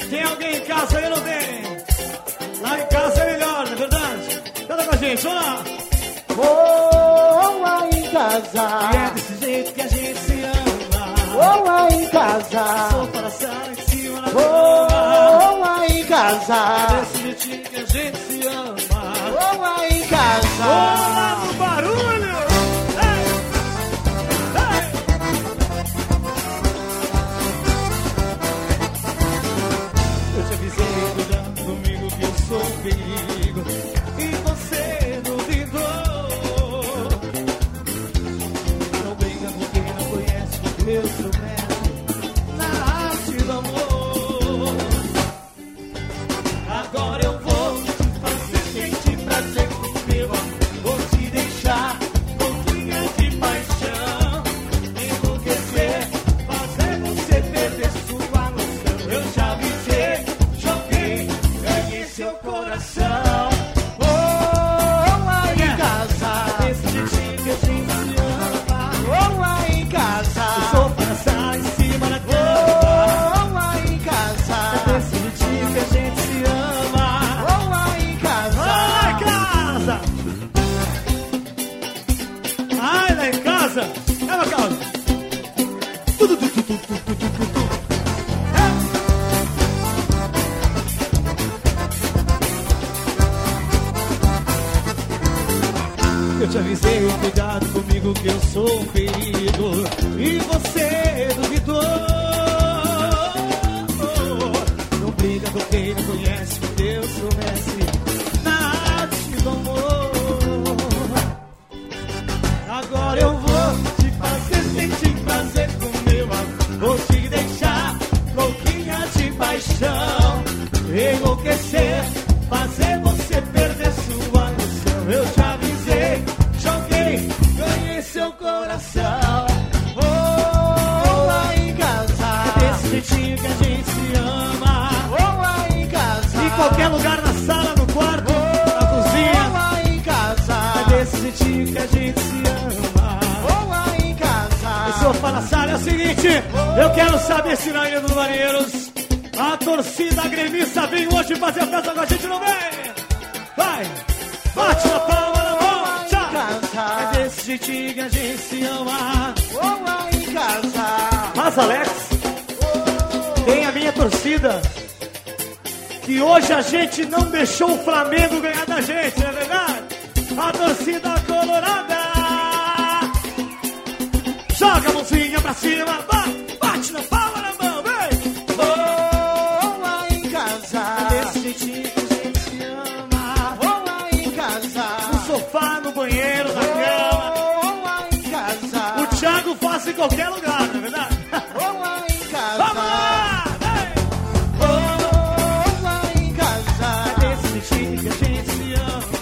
Tem alguém em casa aí ou não tem? Lá em casa é melhor, não é verdade? Canta com a gente, vamos lá. Boa em casa. E é desse jeito que a gente se ama. Boa em casa. Sofá na sala, em cima na cama. Boa em casa. É desse jeitinho que a gente se ama. Boa em casa. Boa no barulho! Ei! Ei! Eu te avisei, cuidando comigo, que eu sou um perigo. E você duvidou. Não briga com quem não conhece, porque eu sou mestre na arte do amor. Agora eu vou te fazer sentir prazer com meu amor. Vou te deixar louquinha de paixão, enlouquecer, fazer você perder sua noção. Eu já avisei, joguei, ganhei seu coração. Boa em casa. Desse jeitinho que a gente se ama. Boa em casa. O sofá na sala, em cima na cama. Boa em casa. Desse jeitinho que a gente se ama. Boa em casa. Ai, casa! Ai, lá em casa! É uma casa! Tudo, tudo, tudo, tudo, tudo, tudo. Eu te avisei, cuidado comigo que eu sou um perigo. E você duvidou. Não briga com quem não conhece, porque eu sou mestre na arte do amor. Agora eu vou te fazer sentir prazer com meu amor. Vou te deixar louquinha de paixão, enlouquecer, fazer você perder sua noção. Eu te avisei, joguei, ganhei seu coração. Boa em casa. Desse jeitinho que a gente se ama. Boa em casa. Em qualquer lugar, na sala, no quarto, na cozinha. Boa em casa. É desse jeitinho que a gente se ama. Boa em casa. O sofá na sala é o seguinte: eu quero saber se na Ilha dos Marinheiros a torcida gremista vem hoje fazer festa com a gente, não vem? Vai! Bate na palma na mão! Tchau! É desse jeitinho que a gente se ama. Boa em casa. Mas, Alex, tem a minha torcida, que hoje a gente não deixou o Flamengo ganhar da gente, não é verdade? A torcida colorada joga a mãozinha pra cima, vai, bate na palma na mão, vem! Boa em casa. Desse jeitinho que a gente se ama. Boa em casa. No sofá, no banheiro, na cama. Boa em casa. O Thiago faz em qualquer lugar, não é verdade? Boa em casa. Vamos lá! Vem! Boa em casa. Desse jeitinho que a gente se ama.